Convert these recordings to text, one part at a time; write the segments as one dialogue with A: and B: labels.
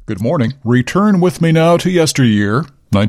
A: Good morning. Return with me now to yesteryear,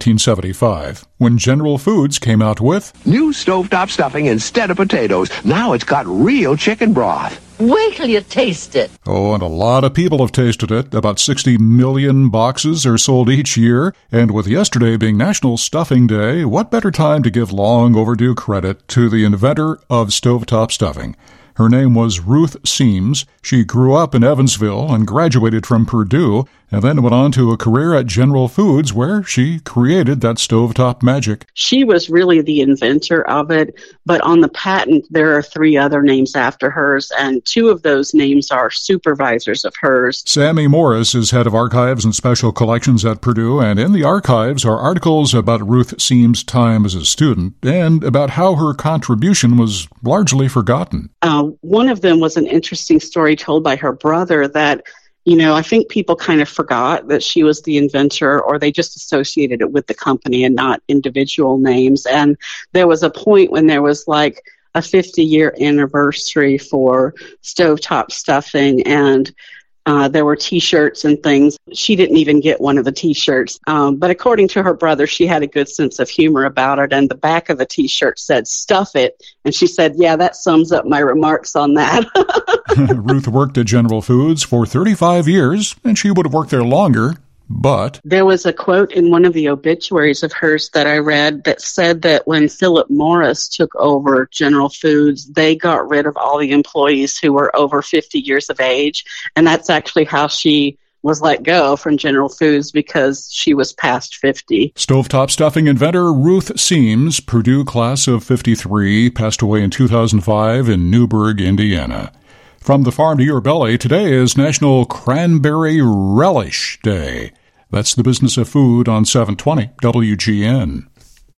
A: 1975, when General Foods came out with
B: new stovetop stuffing instead of potatoes. Now it's got real chicken broth.
C: Wait till you taste it.
A: Oh, and a lot of people have tasted it. About 60 million boxes are sold each year. And with yesterday being National Stuffing Day, what better time to give long overdue credit to the inventor of stovetop stuffing? Her name was Ruth Siemens. She grew up in Evansville and graduated from Purdue, and then went on to a career at General Foods where she created that stovetop magic.
D: She was really the inventor of it, but on the patent there are 3 other names after hers, and 2 of those names are supervisors of hers.
A: Sammy Morris is head of archives and special collections at Purdue, and in the archives are articles about Ruth Siemens' time as a student and about how her contribution was largely forgotten.
D: One of them was an interesting story told by her brother that, I think people kind of forgot that she was the inventor, or they just associated it with the company and not individual names. And there was a point when there was like a 50-year anniversary for stovetop stuffing, and there were T-shirts and things. She didn't even get one of the T-shirts. But according to her brother, she had a good sense of humor about it. And the back of the T-shirt said, "Stuff it." And she said, "Yeah, that sums up my remarks on that."
A: Ruth worked at General Foods for 35 years, and she would have worked there longer. But
D: there was a quote in one of the obituaries of hers that I read that said that when Philip Morris took over General Foods, they got rid of all the employees who were over 50 years of age. And that's actually how she was let go from General Foods, because she was past 50.
A: Stovetop stuffing inventor Ruth Siemens, Purdue class of 53, passed away in 2005 in Newburgh, Indiana. From the farm to your belly, today is National Cranberry Relish Day. That's the business of food on 720 WGN.